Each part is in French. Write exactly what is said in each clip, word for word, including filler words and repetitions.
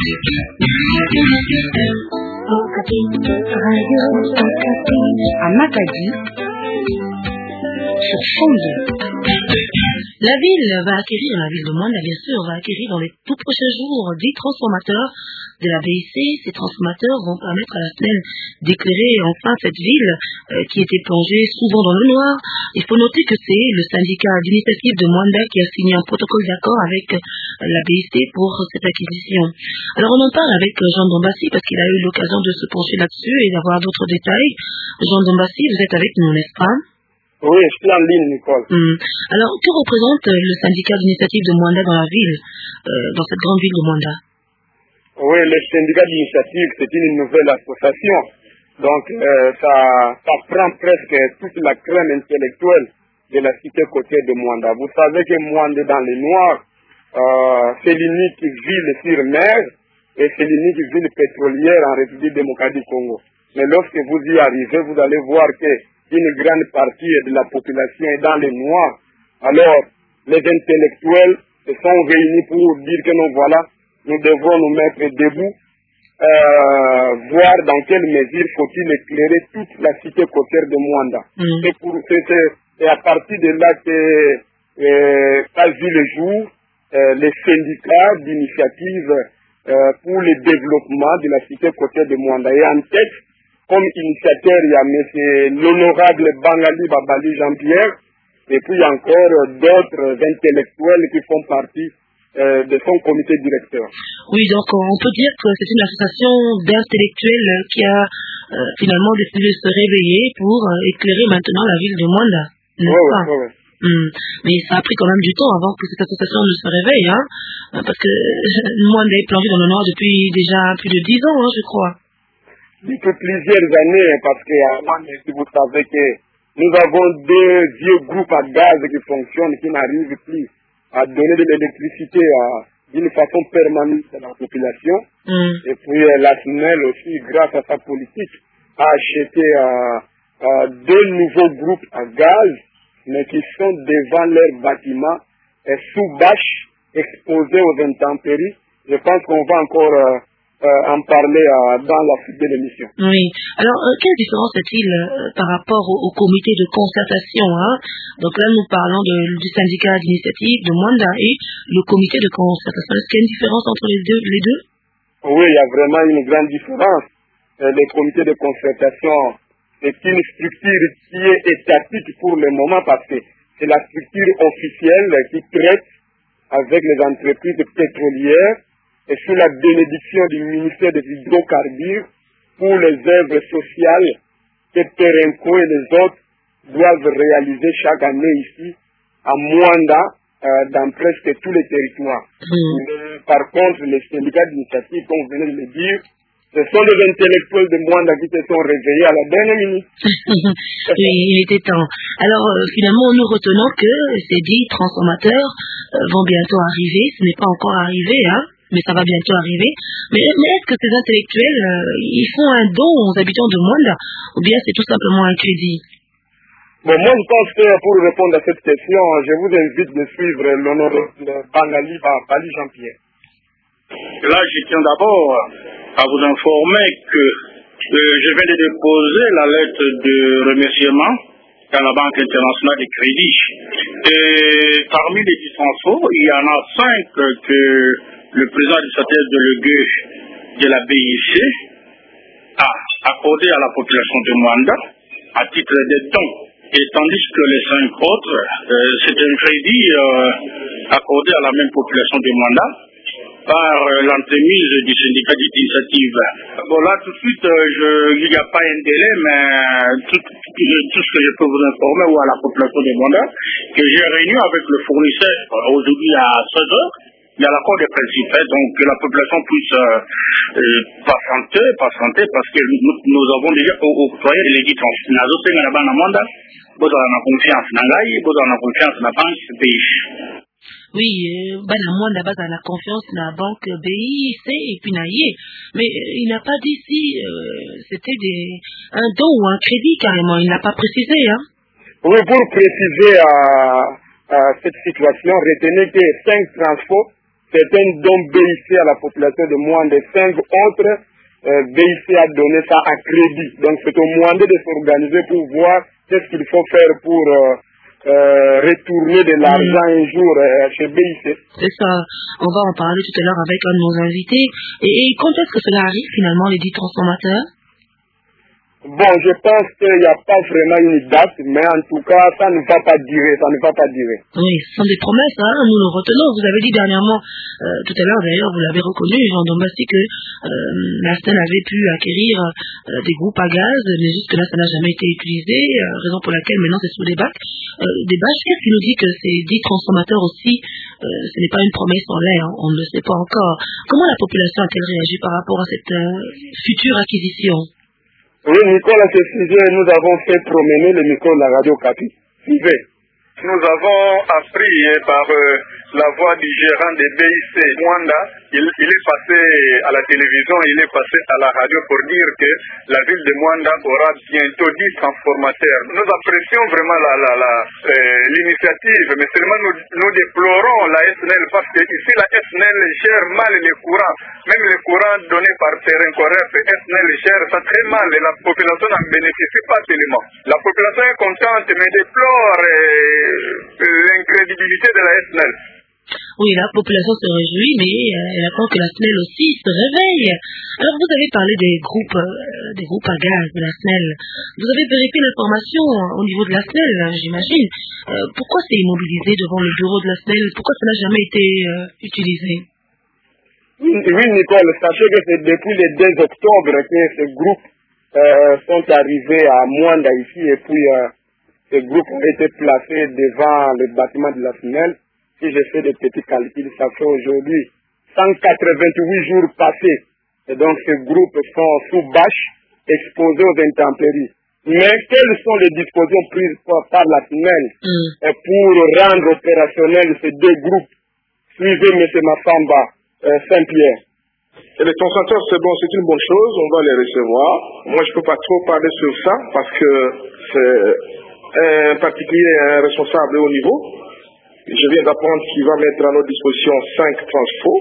À Matadi, sur Changé. La ville va acquérir, la ville de Mwanda bien sûr, va acquérir dans les tout prochains jours dix transformateurs de la B I C. Ces transformateurs vont permettre à la S N E L d'éclairer enfin cette ville euh, qui était plongée souvent dans le noir. Il faut noter que c'est le syndicat d'initiative de Mwanda qui a signé un protocole d'accord avec euh, la B I C pour cette acquisition. Alors on en parle avec euh, Jean Dombassi parce qu'il a eu l'occasion de se pencher là-dessus et d'avoir d'autres détails. Jean Dombassi, vous êtes avec nous, n'est-ce pas? Oui, je suis en ligne, Nicole. Hum. Alors, que représente euh, le syndicat d'initiative de Mwanda dans la ville, euh, dans cette grande ville de Mwanda? Oui, le syndicat d'initiative, c'est une nouvelle association. Donc, euh, ça, ça prend presque toute la crème intellectuelle de la cité côtière de Mwanda. Vous savez que Mwanda, dans les Noirs, euh, c'est l'unique ville sur mer et c'est l'unique ville pétrolière en République démocratique du Congo. Mais lorsque vous y arrivez, vous allez voir que une grande partie de la population est dans les noirs. Alors, les intellectuels se sont réunis pour dire que nous voilà, nous devons nous mettre debout, euh, voir dans quelle mesure faut-il éclairer toute la cité côtière de Mwanda. Mm. Et, pour, c'est, et à partir de là que euh, a vu le jour euh, les syndicats d'initiative euh, pour le développement de la cité côtière de Mwanda. Et en tête, comme initiateur, il y a M. l'honorable Bangali Babali Jean-Pierre, et puis encore d'autres intellectuels qui font partie euh, de son comité directeur. Oui, donc on peut dire que c'est une association d'intellectuels qui a euh, finalement décidé de se réveiller pour euh, éclairer maintenant la ville de Mwanda. Oui, oui, oui. Hum. Mais ça a pris quand même du temps avant que cette association ne se réveille, hein, parce que Mwanda est plongé dans le noir depuis déjà plus de dix ans, hein, je crois. Depuis plusieurs années, parce que si vous savez que nous avons deux vieux groupes à gaz qui fonctionnent, qui n'arrivent plus à donner de l'électricité d'une façon permanente à la population. Mm. Et puis euh, la S N E L aussi, grâce à sa politique, a acheté euh, euh, deux nouveaux groupes à gaz, mais qui sont devant leurs bâtiments et sous bâche, exposés aux intempéries. Je pense qu'on va encore euh, Euh, en parler euh, dans la suite de l'émission. Oui. Alors, euh, quelle différence est-il euh, par rapport au, au comité de concertation, hein? Donc là, nous parlons de, du syndicat d'initiative de Mwanda et le comité de concertation. Est-ce qu'il y a une différence entre les deux, les deux? Oui, il y a vraiment une grande différence. Euh, le comité de concertation est une structure qui est étatique pour le moment parce que c'est la structure officielle qui traite avec les entreprises pétrolières et sous la bénédiction du ministère des hydrocarbures pour les œuvres sociales que Terenco et les autres doivent réaliser chaque année ici à Mwanda, euh, dans presque tous les territoires. Mmh. Mais, par contre, les syndicats d'initiative, comme vous venez de le dire, ce sont les intellectuels de Mwanda qui se sont réveillés à la dernière minute. Oui, il était temps. Alors, euh, finalement, nous retenons que ces dix transformateurs euh, vont bientôt arriver. Ce n'est pas encore arrivé, hein? Mais ça va bientôt arriver. Mais, mais est-ce que ces intellectuels, euh, ils font un don aux habitants de Mwanda, ou bien c'est tout simplement un crédit? Bon, moi je pense que pour répondre à cette question, je vous invite de suivre l'honorable Bangali Babali Jean-Pierre. Là, je tiens d'abord à vous informer que euh, je viens de déposer la lettre de remerciement à la Banque internationale de crédit. Et parmi les dix transferts, il y en a cinq que le président administrateur de l'E G de la B I C a accordé à la population de Mwanda à titre de dons. Et tandis que les cinq autres, euh, c'est un crédit euh, accordé à la même population de Mwanda par euh, l'entremise du syndicat d'initiative. Bon, là, tout de suite, euh, je, il n'y a pas un délai, mais tout, tout, tout ce que je peux vous informer ou à la population de Mwanda, que j'ai réuni avec le fournisseur euh, aujourd'hui à seize heures. Il y a l'accord des principes, hein, donc que la population puisse euh, euh, patienter, patienter, parce que nous, nous avons déjà octroyé les dix transferts. Nous avons Mwanda, vous avez confiance dans l'A I, vous avez confiance dans la banque B I C. Oui, euh, ben à Mwanda, base à la confiance dans la banque B I C et puis Naïe, mais euh, il n'a pas dit si euh, c'était des, un don ou un crédit carrément, il n'a pas précisé, hein. Oui, pour préciser à, à cette situation, retenez que cinq transports c'est un don B I C à la population de Mwanda. Cinq autres euh, B I C a donné ça à crédit. Donc c'est au Mwanda de s'organiser pour voir qu'est-ce qu'il faut faire pour euh, euh, retourner de l'argent mmh. un jour euh, chez B I C. C'est ça. On va en parler tout à l'heure avec un de nos invités. Et, et quand est-ce que cela arrive finalement, les dix transformateurs? Bon, je pense qu'il n'y a pas vraiment une date, mais en tout cas, ça ne va pas durer, ça ne va pas durer. Oui, ce sont des promesses, hein, nous le retenons. Vous avez dit dernièrement, euh, tout à l'heure d'ailleurs, vous l'avez reconnu, Jean Dombassi, que euh, la S N E L avait pu acquérir euh, des groupes à gaz, mais jusque-là, ça n'a jamais été utilisé, euh, raison pour laquelle maintenant c'est sous les bacs. Euh, des bâches, qu'est-ce qui nous dit que ces dix transformateurs aussi, euh, ce n'est pas une promesse en l'air, hein, on ne le sait pas encore. Comment la population a-t-elle réagi par rapport à cette euh, future acquisition? Oui, Nicole, à ce sujet, nous avons fait promener le micro de la radio Capi. Suivez. Nous avons appris eh, par euh, la voix du gérant des B I C Mwanda, il, il est passé à la télévision, il est passé à la radio pour dire que la ville de Mwanda aura bientôt dix transformateurs. Nous apprécions vraiment la, la, la, euh, l'initiative, mais seulement nous, nous déplorons la S N E L parce que ici la S N E L gère mal les courants. Même les courants donnés par terrain correct, S N E L gère ça très mal et la population n'en bénéficie pas tellement. La population est contente mais déplore euh, l'incrédibilité de la S N E L. Oui, la population se réjouit, mais euh, elle attend que la S N E L aussi se réveille. Alors, vous avez parlé des groupes, euh, des groupes à gaz de la S N E L. Vous avez vérifié l'information au niveau de la S N E L, j'imagine. Euh, pourquoi c'est immobilisé devant le bureau de la S N E L? Pourquoi ça n'a jamais été euh, utilisé? Oui, Nicole, sachez que c'est depuis le deux octobre que ces groupes euh, sont arrivés à Mwanda ici, et puis euh, ces groupes ont été placés devant le bâtiment de la S N E L. Si je fais des petits calculs, ça fait aujourd'hui cent quatre-vingt-huit jours passés. Et donc ces groupes sont sous bâche, exposés aux intempéries. Mais quelles sont les dispositions prises par la S N E L mm. pour rendre opérationnels ces deux groupes? Suivez M. Massamba, euh, Saint-Pierre. Et les transformateurs, c'est bon, c'est une bonne chose, on va les recevoir. Moi, je ne peux pas trop parler sur ça parce que c'est un particulier un responsable au niveau. Je viens d'apprendre qu'il va mettre à notre disposition cinq transports.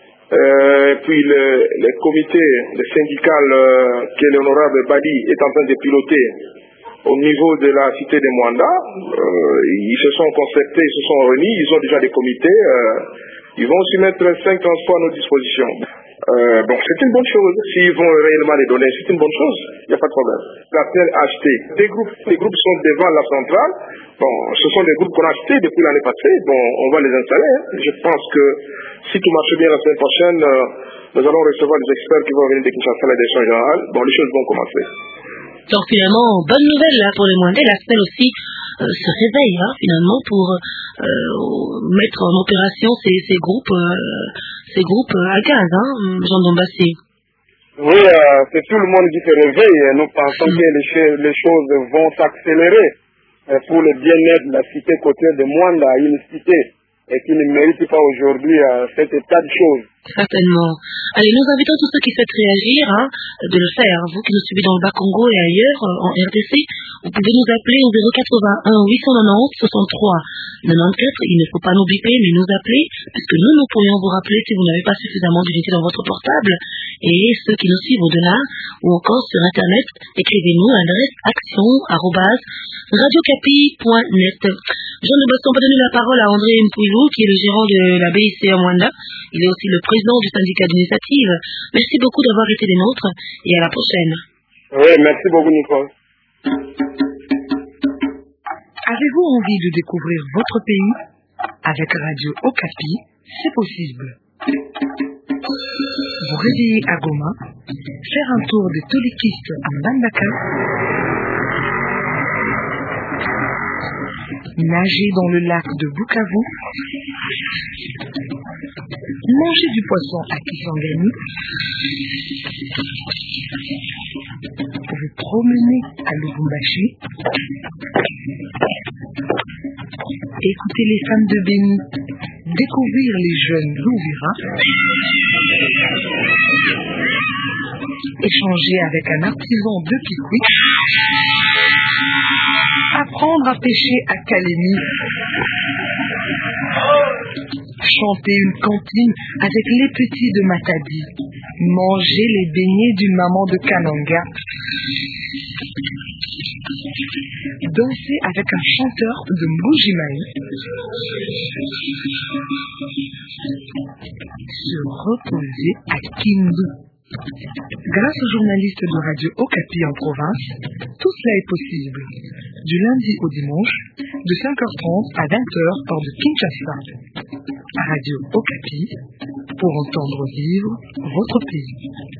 Euh, puis le, le comité le syndical euh, que l'honorable Badi est en train de piloter au niveau de la cité de Mwanda, euh, ils se sont concertés, ils se sont réunis, ils ont déjà des comités. Euh, ils vont aussi mettre cinq transports à notre disposition. Euh, donc c'est une bonne chose. S'ils vont réellement les donner, c'est une bonne chose. Il n'y a pas de problème. La S N E L a acheté des groupes. Les groupes sont devant la centrale. Bon, ce sont des groupes qu'on a achetés depuis l'année passée. Bon, on va les installer. Hein. Je pense que si tout marche bien la semaine prochaine, euh, nous allons recevoir des experts qui vont venir de Kinshasa à la direction générale. Bon, les choses vont commencer. Donc finalement, bonne nouvelle là pour les Mwandais. La S N E L aussi euh, se réveille hein, finalement pour euh, mettre en opération ces, ces groupes, euh, ces groupes à gaz, hein, Jean Dombassi. Oui, euh, c'est tout le monde qui se réveille. Nous pensons mmh. que les, ch- les choses vont s'accélérer euh, pour le bien-être de la cité côtière de Mwanda, une cité et qui ne mérite pas aujourd'hui euh, cet état de choses. Certainement. Allez, nous invitons tous ceux qui souhaitent réagir hein, de le faire. Vous qui nous suivez dans le Bas-Congo et ailleurs, en R D C, vous pouvez nous appeler au zéro quatre-vingt-un huit cent quatre-vingt-dix soixante-trois quatre-vingt-quatorze. Il ne faut pas nous biper, mais nous appeler, puisque nous, nous pourrions vous rappeler si vous n'avez pas suffisamment d'unité dans votre portable. Et ceux qui nous suivent au-delà, ou encore sur Internet, écrivez-nous à l'adresse action arobase radiocapi point net. Jean Dombassi, on peut donner la parole à André Mpouilou, qui est le gérant de la B I C à Mwanda. Il est aussi le président du syndicat d'initiative. Merci beaucoup d'avoir été des nôtres et à la prochaine. Oui, merci beaucoup, Nicole. Avez-vous envie de découvrir votre pays? Avec Radio Okapi, c'est possible. Vous réveillez à Goma, faire un tour de Tolikiste à Mbandaka, nager dans le lac de Bukavu, manger du poisson à Kisangani, vous promener à Lubumbashi, écouter les femmes de Béni, découvrir les jeunes Louvira, échanger avec un artisan de Kikwi, apprendre à pêcher à Kalemi, chanter une cantine avec les petits de Matadi, manger les beignets d'une maman de Kananga, danser avec un chanteur de Mbujimaï, se reposer à Kindu. Grâce aux journalistes de Radio Okapi en province, tout cela est possible. Du lundi au dimanche, de cinq heures trente à vingt heures, hors de Kinshasa. Radio Okapi, pour entendre vivre votre pays.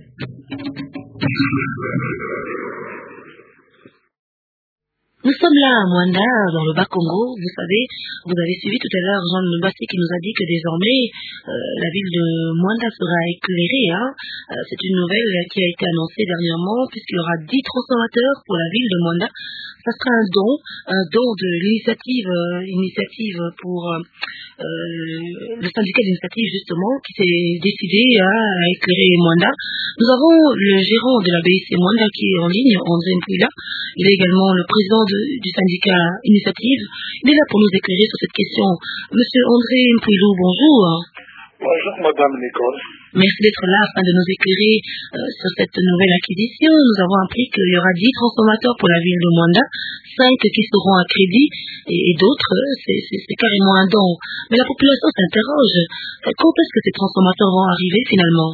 Nous sommes là à Mwanda, dans le Bas-Congo. Vous savez, vous avez suivi tout à l'heure Jean Mbassi qui nous a dit que désormais, euh, la ville de Mwanda sera éclairée. Hein. Euh, c'est une nouvelle qui a été annoncée dernièrement, puisqu'il y aura dix transformateurs pour la ville de Mwanda. Ça sera un don, un don de l'initiative, euh, initiative pour euh, le syndicat d'initiative justement, qui s'est décidé à, à éclairer Mwanda. Nous avons le gérant de la B I C Mwanda qui est en ligne, André Mpouila. Il est également le président de, du syndicat Initiative. Il est là pour nous éclairer sur cette question. Monsieur André Mpouilou, bonjour. Bonjour Madame Nicole. Merci d'être là afin de nous éclairer euh, sur cette nouvelle acquisition. Nous avons appris qu'il y aura dix transformateurs pour la ville de Mwanda, cinq qui seront à crédit et, et d'autres, c'est, c'est, c'est carrément un don. Mais la population s'interroge. Quand est-ce que ces transformateurs vont arriver finalement?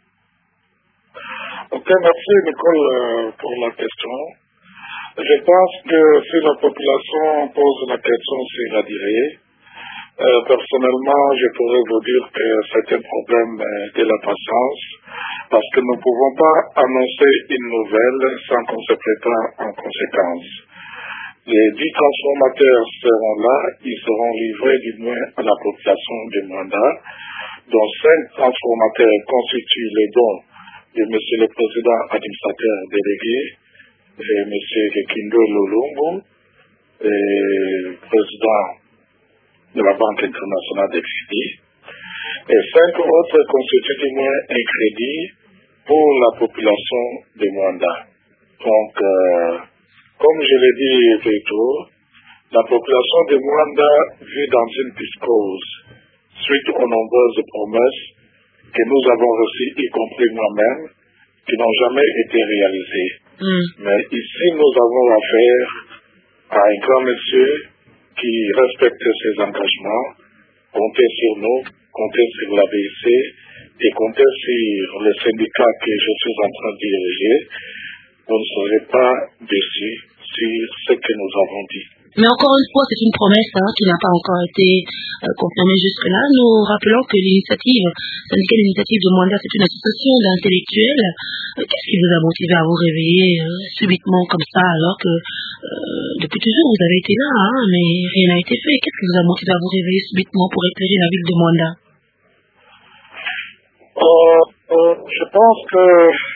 Ok, merci Nicole euh, pour la question. Je pense que si la population pose la question sur la durée, euh, personnellement, je pourrais vous dire que c'est un problème euh, de la patience, parce que nous ne pouvons pas annoncer une nouvelle sans qu'on se prépare en conséquence. Les dix transformateurs seront là, ils seront livrés du moins à la population de Mwanda, dont cinq transformateurs constituent les dons de M. le Président administrateur délégué, et M. Kekindo Lolongo, et président de la Banque internationale de crédit, et cinq autres constituent du moins un crédit pour la population de Mwanda. Donc, euh, comme je l'ai dit plus tôt, la population de Mwanda vit dans une psychose suite aux nombreuses promesses que nous avons reçues, y compris moi-même, qui n'ont jamais été réalisées. Mm. Mais ici, nous avons affaire à un grand monsieur qui respecte ses engagements. Comptez sur nous, comptez sur la B I C et comptez sur le syndicat que je suis en train de diriger. Vous ne serez pas déçus sur ce que nous avons dit. Mais encore une fois, c'est une promesse hein, qui n'a pas encore été euh, confirmée jusque-là. Nous rappelons que l'initiative, syndicat d'initiative de Mwanda, c'est une association d'intellectuels. Euh, qu'est-ce qui vous a motivé à vous réveiller euh, subitement comme ça, alors que euh, depuis toujours vous avez été là, hein, mais rien n'a été fait? Qu'est-ce qui vous a motivé à vous réveiller subitement pour éclairer la ville de Mwanda? euh, euh, Je pense que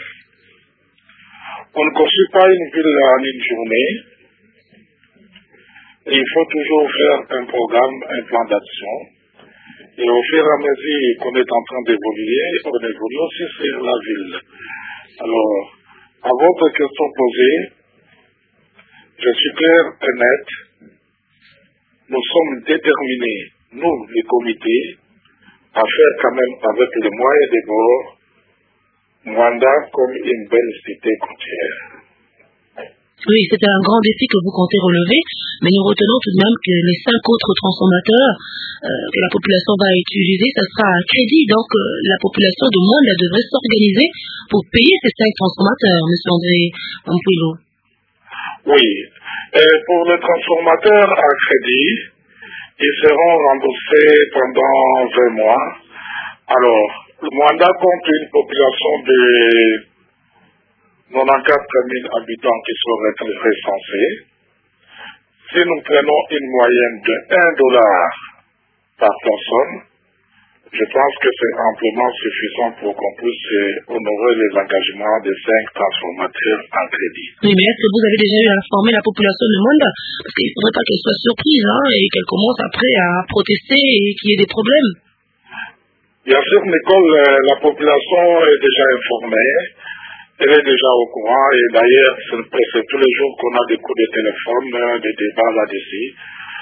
on ne construit pas une ville en une journée. Il faut toujours faire un programme, un plan d'action. Et au fur et à mesure qu'on est en train d'évoluer, on évolue aussi sur la ville. Alors, à votre question posée, je suis clair et net. Nous sommes déterminés, nous, les comités, à faire quand même avec les moyens de bord Mwanda comme une belle cité côtière. Oui, c'est un grand défi que vous comptez relever, mais nous retenons tout de même que les cinq autres transformateurs euh, que la population va utiliser, ça sera à crédit. Donc, euh, la population de Mwanda devrait s'organiser pour payer ces cinq transformateurs, M. André Mpouilou. Oui, et pour les transformateurs à crédit, ils seront remboursés pendant vingt mois. Alors, Mwanda compte une population de quatre-vingt-quatorze mille habitants qui seraient recensés. Si nous prenons une moyenne de un dollar par personne, je pense que c'est amplement suffisant pour qu'on puisse honorer les engagements des cinq transformateurs en crédit. Oui, mais est-ce que vous avez déjà eu à informer la population de Mwanda? Parce qu'il ne faudrait pas qu'elle soit surprise hein, et qu'elle commence après à protester et qu'il y ait des problèmes. Bien sûr, Nicole, la population est déjà informée. Elle est déjà au courant et d'ailleurs, c'est tous les jours qu'on a des coups de téléphone, des débats là-dessus.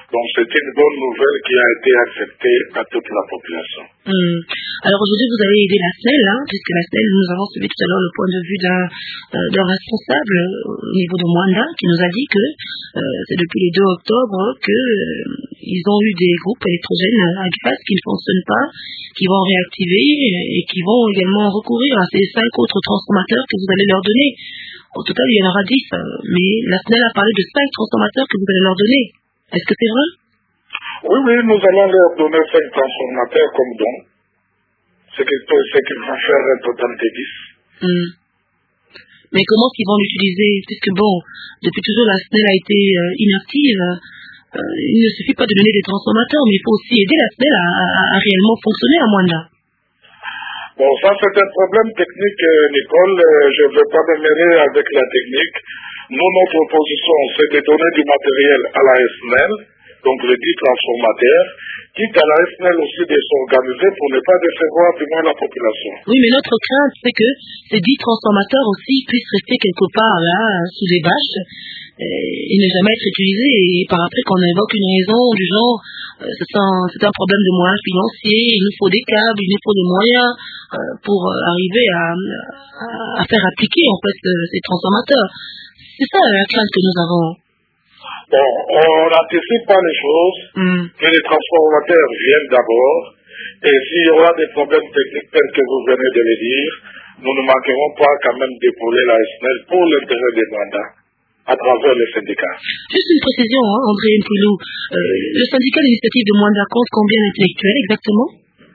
Donc c'est une bonne nouvelle qui a été acceptée à toute la population. Hum. Alors aujourd'hui, vous avez aidé la S N E L, hein, puisque la S N E L, nous avons suivi tout à l'heure le point de vue d'un euh, d'un responsable au niveau de Mwanda qui nous a dit que euh, c'est depuis le deux octobre qu'ils euh, ont eu des groupes électrogènes à gaz qui ne fonctionnent pas, qui vont réactiver et qui vont également recourir à ces cinq autres transformateurs que vous allez leur donner. Au total, il y en aura dix, mais la S N E L a parlé de cinq transformateurs que vous allez leur donner. Est-ce que c'est vrai? Oui, oui, nous allons leur donner cinq transformateurs comme don. Ce qu'ils vont faire un total de dix. Hum. Mais comment ils vont l'utiliser? Puisque bon, depuis toujours la S N E L a été euh, inactive. Euh, il ne suffit pas de donner des transformateurs, mais il faut aussi aider la S N E L à, à, à réellement fonctionner à Mwanda. Bon, ça c'est un problème technique, Nicole. Je ne veux pas me mêler avec la technique. Nous, notre position, c'est de donner du matériel à la S N E L, donc les dix transformateurs, quitte à la S N E L aussi de s'organiser pour ne pas décevoir du moins la population. Oui, mais notre crainte, c'est que ces dix transformateurs aussi puissent rester quelque part là, sous les bâches, et, et ne jamais être utilisés. Et par après, quand on invoque une raison du genre, euh, c'est un, c'est un problème de moyens financiers, il nous faut des câbles, il nous faut des moyens euh, pour euh, arriver à, à, à faire appliquer en fait euh, ces transformateurs. C'est ça la crainte que nous avons. Bon, on n'anticipe pas les choses, mm. que les transformateurs viennent d'abord, et s'il y aura des problèmes techniques tels que vous venez de le dire, nous ne manquerons pas quand même d'épauler la S N E L pour l'intérêt des mandats à travers les syndicats. Juste une précision, hein, André Mpoulou, euh, le syndicat d'initiative de Mwanda compte combien d'intellectuels exactement?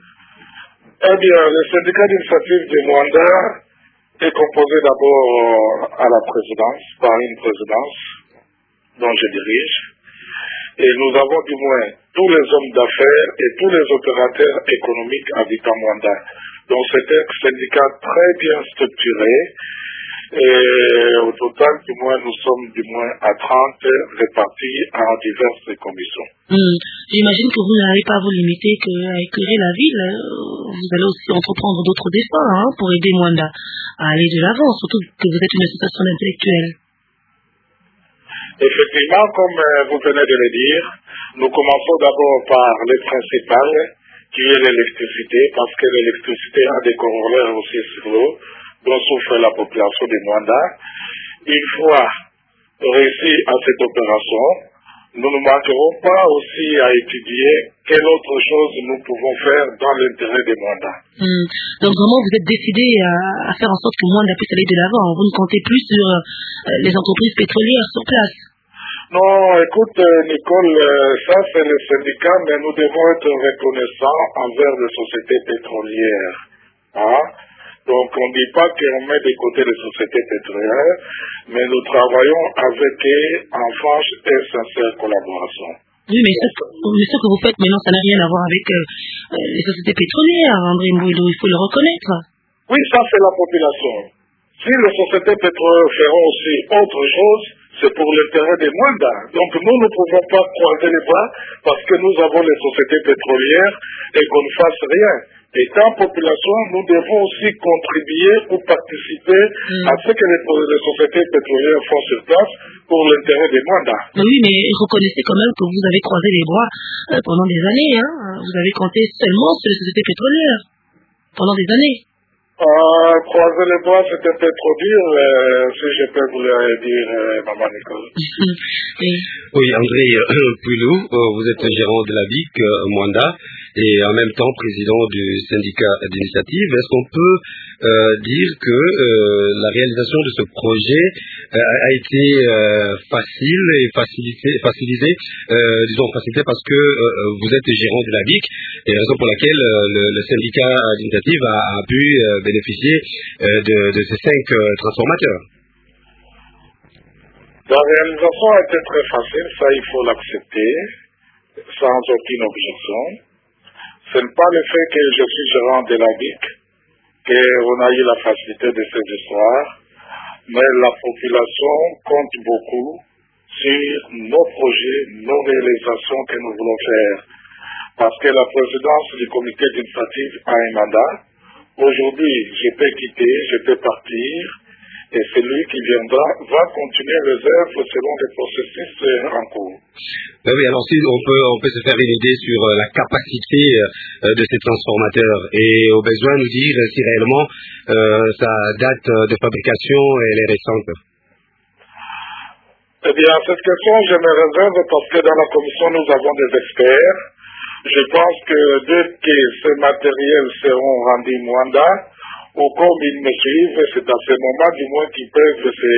Eh bien, le syndicat d'initiative de Mwanda est composé d'abord à la présidence, par une présidence dont je dirige, et nous avons du moins tous les hommes d'affaires et tous les opérateurs économiques habitant Mwanda. Donc c'est un syndicat très bien structuré, et au total, du moins, nous sommes du moins à trente répartis en diverses commissions. Mmh. J'imagine que vous n'allez pas vous limiter qu'à éclairer la ville, vous allez aussi entreprendre d'autres efforts hein, pour aider Mwanda à aller de l'avant, surtout que vous êtes une association d'intellectuels. Effectivement, comme vous venez de le dire, nous commençons d'abord par le principal, qui est l'électricité, parce que l'électricité a des corollaires aussi sur l'eau, dont souffre la population de Mwanda. Une fois réussi à cette opération, nous ne manquerons pas aussi à étudier quelle autre chose nous pouvons faire dans l'intérêt de Mwanda. Mmh. Donc vraiment, vous êtes décidé à, à faire en sorte que Mwanda puisse aller de l'avant. Vous ne comptez plus sur euh, les entreprises pétrolières sur place. Non, écoute, Nicole, ça c'est le syndicat, mais nous devons être reconnaissants envers les sociétés pétrolières. Hein? Donc on ne dit pas qu'on met de côté les sociétés pétrolières, mais nous travaillons avec eux en franche et sincère collaboration. Oui, mais ce, mais ce que vous faites maintenant, ça n'a rien à voir avec euh, les sociétés pétrolières, André Mpoulou, il faut le reconnaître. Oui, ça c'est la population. Si les sociétés pétrolières feront aussi autre chose, c'est pour l'intérêt des Mwanda. Donc nous ne pouvons pas croiser les bras parce que nous avons les sociétés pétrolières et qu'on ne fasse rien. Étant population, nous devons aussi contribuer ou participer mmh. à ce que les, les sociétés pétrolières font sur place pour l'intérêt des Mwanda. Oui, mais reconnaissez quand même que vous avez croisé les bras euh, pendant des années. Hein. Vous avez compté seulement sur les sociétés pétrolières pendant des années. Euh, croiser les bras, c'est un peu trop dur, euh, si je peux vous le dire, euh, Maman Nicole. oui. oui, André euh, Mpoulou, euh, vous êtes gérant de la B I C euh, Mwanda et en même temps président du syndicat d'initiative. Est-ce qu'on peut euh, dire que euh, la réalisation de ce projet euh, a été euh, facile et facilité, facilité euh, disons facilité parce que euh, vous êtes gérant de la B I C et raison pour laquelle euh, le, le syndicat d'initiative a, a pu euh, bénéficier euh, de, de ces cinq euh, transformateurs. La réalisation a été très facile, ça il faut l'accepter, sans aucune objection. Ce n'est pas le fait que je suis gérant de la B I C qu'on a eu la facilité de ces histoires, mais la population compte beaucoup sur nos projets, nos réalisations que nous voulons faire. Parce que la présidence du comité d'initiative a un mandat. Aujourd'hui, je peux quitter, je peux partir, et celui qui viendra va continuer les œuvres selon les processus en cours. Ben oui, alors si on peut, on peut se faire une idée sur la capacité euh, de ces transformateurs et au besoin nous dire si réellement euh, sa date de fabrication elle est récente. Eh bien, cette question, je me réserve parce que dans la commission, nous avons des experts. Je pense que dès que ces matériels seront rendus Mwanda, ou comme ils me suivent, c'est à ce moment du moins qu'ils peuvent se,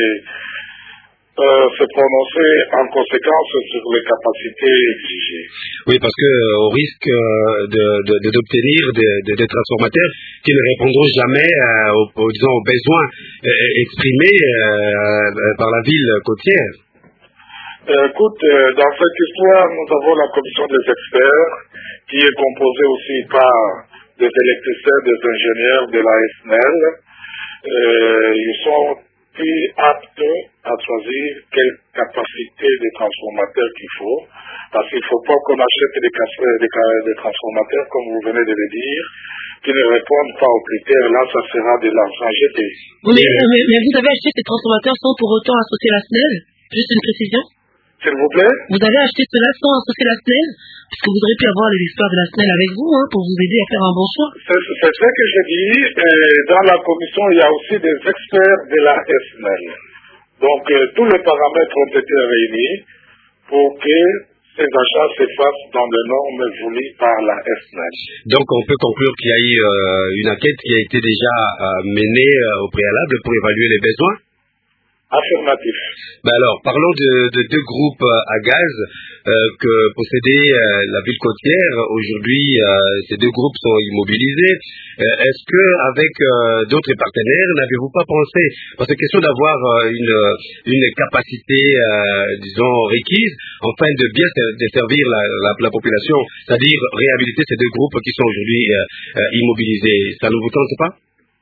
euh, se prononcer en conséquence sur les capacités exigées. Oui, parce que euh, au risque euh, de, de, de, d'obtenir des de, de transformateurs qui ne répondront jamais euh, aux, aux, disons, aux besoins euh, exprimés euh, par la ville côtière. Euh, écoute, euh, dans cette histoire, nous avons la commission des experts qui est composée aussi par des électriciens, des ingénieurs de la S N E L. Euh, ils sont plus aptes à choisir quelle capacité de transformateur qu'il faut, parce qu'il ne faut pas qu'on achète des, des, des transformateurs, comme vous venez de le dire, qui ne répondent pas aux critères. Là, ça sera de l'argent jeté. Mais, mais, mais vous avez acheté ces transformateurs sans pour autant associer la S N E L? Juste une précision. S'il vous plaît? Vous avez acheté cela sans associer la S N E L? Parce que vous aurez pu avoir les experts de la S N E L avec vous, hein, pour vous aider à faire un bon choix. C'est, c'est ce que je dis. Et dans la commission, il y a aussi des experts de la S N E L. Donc, euh, tous les paramètres ont été réunis pour que ces achats se fassent dans les normes voulues par la S N E L. Donc, on peut conclure qu'il y a eu euh, une enquête qui a été déjà euh, menée euh, au préalable pour évaluer les besoins? Affirmatif. Ben alors, parlons de, de deux groupes à gaz euh, que possédait euh, la ville côtière. Aujourd'hui, euh, ces deux groupes sont immobilisés. Euh, est-ce que avec euh, d'autres partenaires, n'avez-vous pas pensé, parce que question d'avoir euh, une, une capacité, euh, disons, requise, afin de bien desservir la, la, la population, c'est-à-dire réhabiliter ces deux groupes qui sont aujourd'hui euh, euh, immobilisés, ça ne vous tente pas?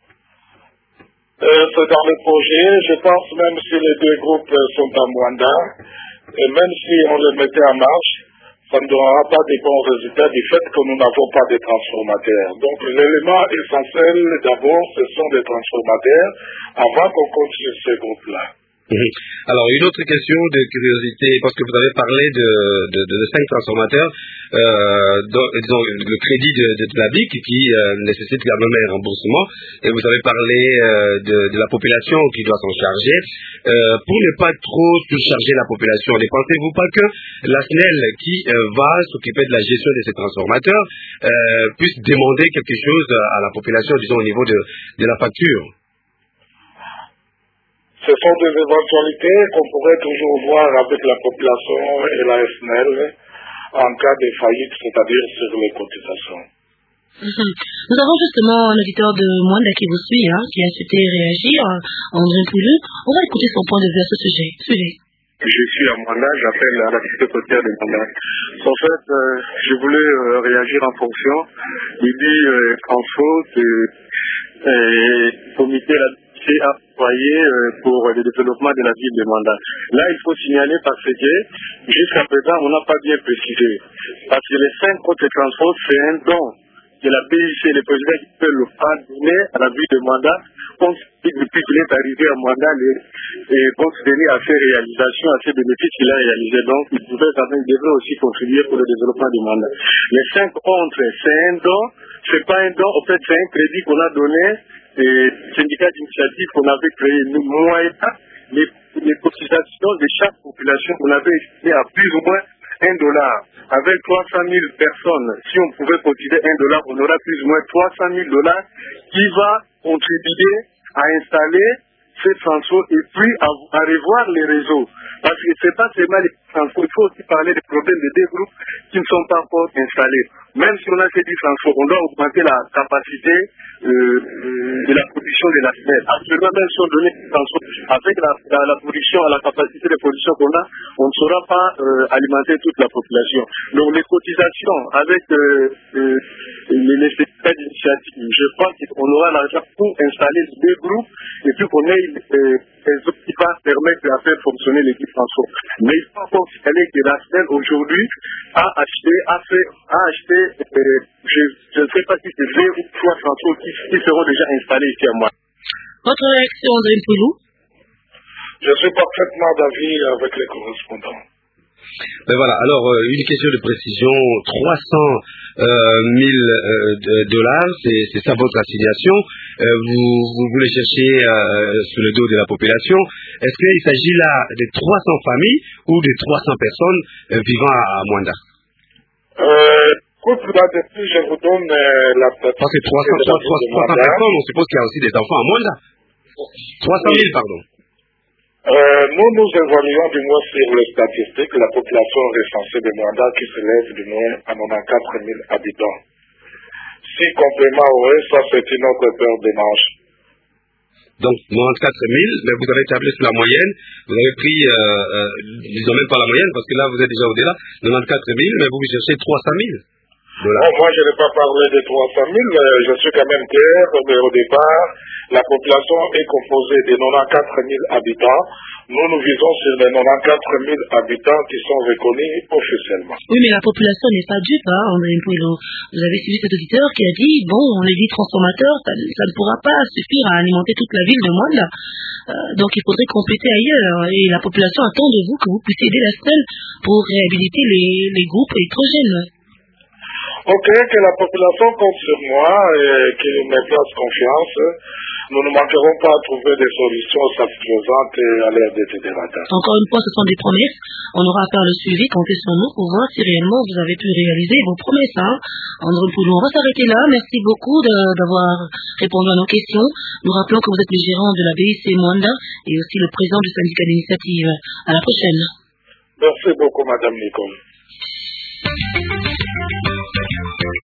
Euh, c'est dans le projet. Je pense même si les deux groupes sont à Mwanda, et même si on les mettait en marche, ça ne donnera pas de bons résultats du fait que nous n'avons pas de transformateurs. Donc l'élément essentiel d'abord, ce sont des transformateurs avant qu'on continue ce groupe-là. Mmh. Alors, une autre question de curiosité, parce que vous avez parlé de, de, de, de cinq transformateurs, euh, dont, disons, le crédit de, de, de la B I C qui euh, nécessite quand même un remboursement, et vous avez parlé euh, de, de la population qui doit s'en charger. Euh, pour ne pas trop surcharger la population, ne pensez-vous pas que la S N E L qui euh, va s'occuper de la gestion de ces transformateurs euh, puisse demander quelque chose à la population, disons, au niveau de, de la facture? Ce sont des éventualités qu'on pourrait toujours voir avec la population et la S N E L en cas de faillite, c'est-à-dire sur les cotisations. Mm-hmm. Nous avons justement un auditeur de Mwanda qui vous suit, hein, qui a souhaité réagir, André Poulou. On va écouter son point de vue à ce sujet. Suivez. Je suis à Mwanda, j'appelle à la cité côtière de Mwanda. En fait, euh, je voulais euh, réagir en fonction. Il dit euh, qu'en faute, euh, euh, comité la a employé euh, pour le développement de la ville de Mwanda. Là, il faut signaler parce que jusqu'à présent, on n'a pas bien précisé. Parce que les cinq autres transports, c'est un don de la B I C, le président qui peut le faire donner à la ville de Mwanda, compte depuis qu'il est arrivé à Mwanda, et compte tenu à ses réalisations, à ses bénéfices qu'il a réalisés. Donc, il pouvait quand même, il devrait aussi contribuer pour le développement du Mwanda. Les cinq autres, c'est un don, c'est pas un don, en fait, c'est un crédit qu'on a donné et syndicat d'initiative qu'on avait créé, nous, moyens, les, les cotisations de chaque population qu'on avait estimé à plus ou moins un dollar. Avec trois cent mille personnes, si on pouvait cotiser un dollar, on aura plus ou moins trois cent mille dollars qui va contribuer à installer ces transports et puis à, à revoir les réseaux. Parce que c'est pas seulement les transports, il faut aussi parler des problèmes de deux groupes qui ne sont pas encore installés. Même si on a ces dix transports, on doit augmenter la capacité euh, de la production de la S N E L. Actuellement, même si on donnait des transports, avec la, la, la production, la capacité de production qu'on a, on ne saura pas euh, alimenter toute la population. Donc les cotisations avec euh, euh, les nécessités d'initiative, je pense qu'on aura l'argent pour installer les deux groupes et puis qu'on ait euh, les autres qui vont permettre de faire fonctionner les dix transports. Mais il faut encore signaler que la S N E L aujourd'hui a acheté, a fait, a acheté, euh, je, je ne sais pas si c'est deux ou trois transports qui, qui seront déjà installés ici à moi. Votre réaction, André Poulou? Je suis parfaitement d'avis avec les correspondants. Ben voilà, alors euh, une question de précision, trois cent mille dollars, c'est ça votre assignation. Euh, vous, vous voulez chercher euh, sur le dos de la population. Est-ce qu'il s'agit là de trois cents familles ou de trois cents personnes euh, vivant à, à Mwanda? Euh, écoute, là, depuis, je vous donne euh, la statistique. Parce que trois cents, trois cents personnes, on suppose qu'il y a aussi des enfants à Mwanda. trois cent mille, pardon. Euh, nous, nous évaluons du moins sur les statistiques la population recensée de Mwanda qui s'élève du moins à quatre-vingt-quatorze mille habitants. Si complément aurait, ça c'est une autre paire de manches. Donc quatre-vingt-quatorze mille, mais vous avez tablé sur la moyenne, vous avez pris, euh, euh, disons même pas la moyenne, parce que là vous êtes déjà au-delà, quatre-vingt-quatorze mille, mais vous vous cherchez trois cent mille. Bon, moi je n'ai pas parlé de trois cent mille, euh, je suis quand même clair, mais au départ, la population est composée de quatre-vingt-quatorze mille habitants. Nous, nous visons sur les quatre-vingt-quatorze mille habitants qui sont reconnus officiellement. Oui, mais la population n'est pas dupe, hein, André Mpouilo. Vous avez suivi cet auditeur qui a dit, bon, on les dit transformateurs, ça, ça ne pourra pas suffire à alimenter toute la ville de Mwanda. Euh, donc il faudrait compléter ailleurs. Et la population attend de vous que vous puissiez aider la S N E L pour réhabiliter les, les groupes électrogènes. Ok, que la population compte sur moi et qu'il me place confiance. Nous ne manquerons pas à trouver des solutions satisfaisantes à l'ère des dégradants. Encore une fois, ce sont des promesses. On aura à faire le suivi, comptez sur nous pour voir si réellement vous avez pu réaliser vos promesses. Hein. André Mpouilo, on va s'arrêter là. Merci beaucoup d'avoir répondu à nos questions. Nous rappelons que vous êtes le gérant de la B I C Mwanda et aussi le président du syndicat d'initiative. À la prochaine. Merci beaucoup, Madame Nicole. Thank you.